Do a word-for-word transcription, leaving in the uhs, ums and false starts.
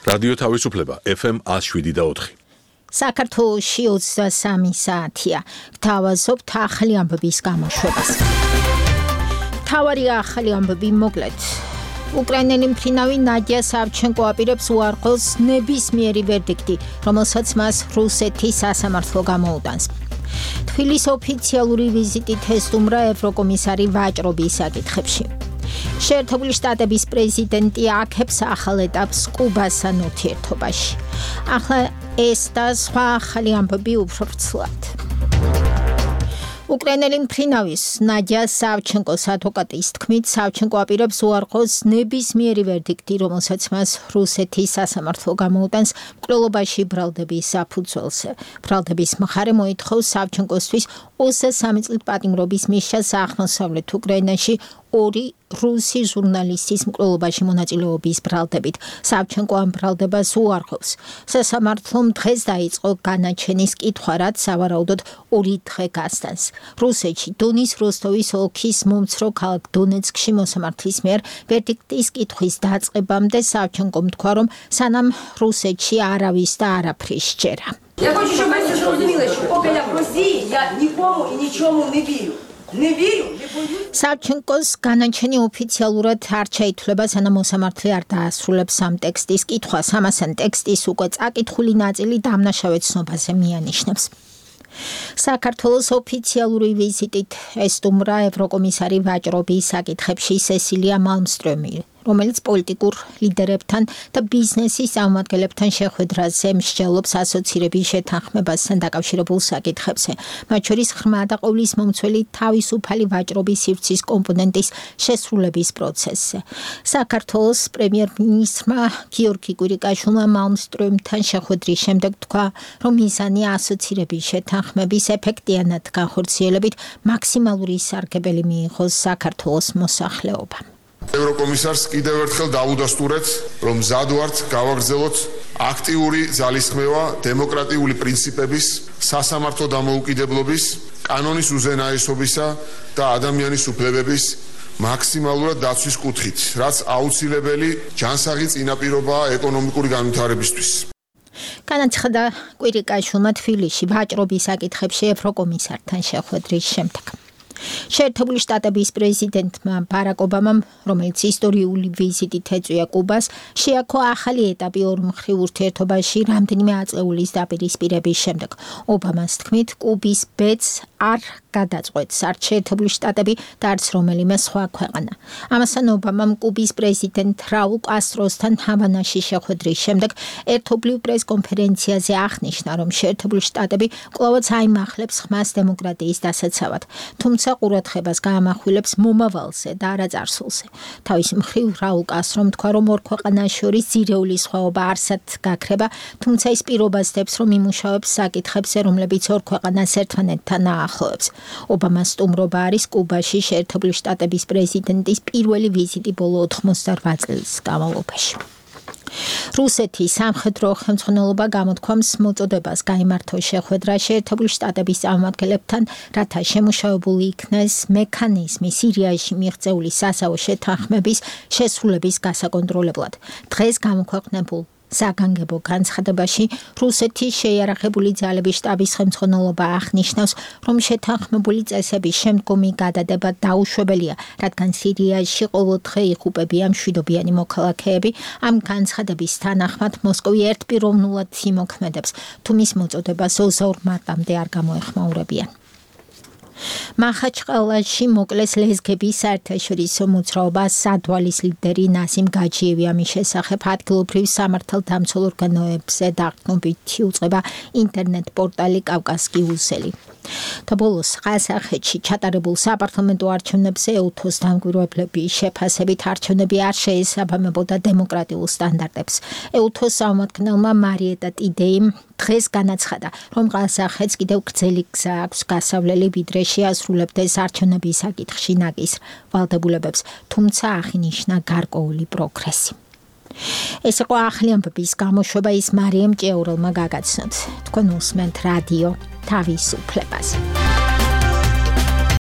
რადიო თავისუფლება ეფ ემ one oh seven და four. საქართველოში ოცდასამი საათია. გთავაზობთ ახალი ამბების გამოშვებას. მთავარი ახალი ამბები მოკლედ. უკრაინელი მფრინავი ნადია სავჩენკო აპირებს უარყოს ნებისმიერი ვერდიქტი, რომელსაც მას რუსეთის სასამართლო გამოუტანს. თბილისის ოფიციალური ვიზიტით ესტუმრა ევროკომისარი ვაჭრობის საკითხებში. შეერთებული შტატების პრეზიდენტი აქებს ახალ ეტაპს კუბასთან ურთიერთობაში. ახლა ეს და სხვა ახალი ამბები უფრო ვრცლად. უკრაინელი მფრინავის ნადია სავჩენკოს ადვოკატის თქმით, სავჩენკო აპირებს უარყოს ნებისმიერი ვერდიქტი, რომელსაც მას რუსეთის სასამართლო გამოუტანს მკვლელობაში ბრალდების საფუძველზე. ბრალდების მხარე მოითხოვს სავჩენკოსთვის ოცდასამი წლით პატიმრობის მისჯას აღმოსავლეთ უკრაინაში ორი რუსი ჟურნალისტის მკვლელობაში მონაწილეობის ბრალდებით. სავჩენკო ამ ბრალდებას უარყოფს. სასამართლომ დღეს დაიწყო განაჩენის კითხვა, რაც სავარაუდოდ ორი დღე გასტანს. რუსეთში დონის როსტოვის ოლქის მომცრო ქალაქ დონეცკში მოსამართლის მიერ ვერდიქტის კითხვის დაწყებამდე სავჩენკომ თქვა, რომ სანამ რუსეთში არავის და არაფრის სჯერა. Я хочу, чтобы вы зрозуміли, що поки я в Росії, я нікому і нічому не вірю. Не вірю, не боюсь. სავჩენკოს განაჩენი ოფიციალურად არ ჩაითვლება, სანამ მოსამართლე არ დაასრულებს ამ ტექსტის კითხვას. ამასთან ტექსტის უკვე წაკითხული ნაწილი დამნაშავე ცნობაზე მიანიშნებს. საქართველოს ოფიციალური ვიზიტით ესტუმრა ევროკომისარი ვაჭრობის საკითხებში სესილია მალმსტრომი, რომელიც პოლიტიკურ ლიდერებთან და ბიზნესის წარმომადგენლებთან შეხვედრაზე მსჯელობს ასოცირების შეთანხმებასთან დაკავშირებულ საკითხებზე, მათ შორის ღრმა და ყოვლის მომცველი თავისუფალი ვაჭრობის სივრცის კომპონენტის შესრულების პროცესზე. საქართველოს პრემიერ-მინისტრმა გიორგი კვირიკაშვილმა მალმსტრომთან შეხვედრის შემდეგ თქვა, რომ მიზანი ასოცირების შეთანხმების ეფექტიანად განხორციელებით მაქსიმალური სარგებელი მიიღოს საქართველოს მოსახლეობამ. ევროკომისარს კიდევ ერთხელ დაუდასტურეთ, რომ მზად ვართ გავაგრძელოთ აქტიური ძალისხმევა დემოკრატიული პრინციპების, სასამართლო დამოუკიდებლობის, კანონის უზენაესობისა და ადამიანის უფლებების მაქსიმალურად დაცვის კუთხით, რაც აუცილებელი ჯანსაღი წინაპირობაა ეკონომიკური განვითარებისთვის. განაცხადა კვირიკაშვილმა თბილისში ვაჭრობის საკითხებში ევროკომისართან შეხვედრის შემდეგ. შეერთებული შტატების პრეზიდენტმა ბარაკ ობამამ, რომელიც ისტორიული ვიზიტით ეწვია კუბას, შეაქო ახალი ეტაპი ორმხრივ ურთიერთობაში რამდენიმე აწლეულის დაპირისპირების შემდეგ. ობამას თქმით, კუბის ბედს არ გადაწყვეტს არც შეერთებული შტატები და არც რომელიმე სხვა ქვეყანა. ამასთან ობამამ კუბის პრეზიდენტ რაულ კასტროსთან ჰავანაში შეხვედრის შემდეგ ერთობლივ პრესკონფერენციაზე აღნიშნა, რომ შეერთებული შტატები კვლავაც აიმახლებს ხმას დემოკრატიის დასაცავად, თუმცა ყურადღებას გაამახვილებს მომავალზე და არა წარსულზე. თავის მხრივ რაულ კასტრომ თქვა, რომ ორ ქვეყანას შორის ძირეული სხვაობა არსად გაქრება, თუმცა ის პირობას დებს, რომ იმუშავებს საკითხებზე, რომლებიც ორ ქვეყანას ერთმანეთთან აახლოებს. ობამას სტუმრობა არის კუბაში შეერთებული შტატების პრეზიდენტის პირველი ვიზიტი ბოლო ოთხმოცდარბዓ წლის განმავლობაში. რუსეთის სამხედრო ხელმძღვანელობა გამოთქვამს მოწოდებას გაიმართოს შეხვედრა შეერთებული შტატების წარმომადგენლებთან, რათა შემუშავებული იქნეს მექანიზმი სირიაში მიღწეული სასაო შეთანხმების შესრულების გასაკონტროლებლად. დღეს გამოქვეყნებულ საგანგებო განცხადებაში რუსეთის შეიარაღებული ძალების შტაბის ხელმძღვანელობა აღნიშნავს, რომ შეთანხმებული წესების შემდგომი გადადება დაუშვებელია, რადგან სირიაში ყოველდღე იღუპებიან მშვიდობიანი მოქალაქეები. ამ განცხადების თანახმად მოსკოვი ერთპიროვნულად იმოქმედებს, თუ მის მოწოდებას ოცდაორ მარტამდე არ გამოეხმაურებიან. მახაჩყალაში მოკლეს ლეზგების საერთაშორისო მოძრაობა სადვალის ლიდერი ნასიმ გაჯიევი. ამის შესახებ ადგილობრივ სამართალდამცველ ორგანოებზე დაყრდნობითი უწყება ინტერნეტ პორტალი კავკასკი უსელი. თბილისის ყაზახეთში ჩატარებულ საპარლამენტო არჩევნებზე ეუთოს დამკვირვებლების შეფასებით არჩევნები არ შეესაბამებოდა დემოკრატიულ სტანდარტებს. ეუთოს წარმომადგენელმა მარიეტა ტიდეიმ დღეს განაცხადა, რომ ყაზახეთს კიდევ გრძელი გზა აქვს გასავლელი, ვიდრე შეასრულებდეს არჩევნების საკითხში ნაკისრ ვალდებულებებს, თუმცა აღინიშნა გარკვეული პროგრესი. ეს იყო ახალი ამბების გამოშვება, ის მარიამ ჭეურელმა გაგაცნოთ. თქვენ უსმენთ რადიო თავისუფლებას.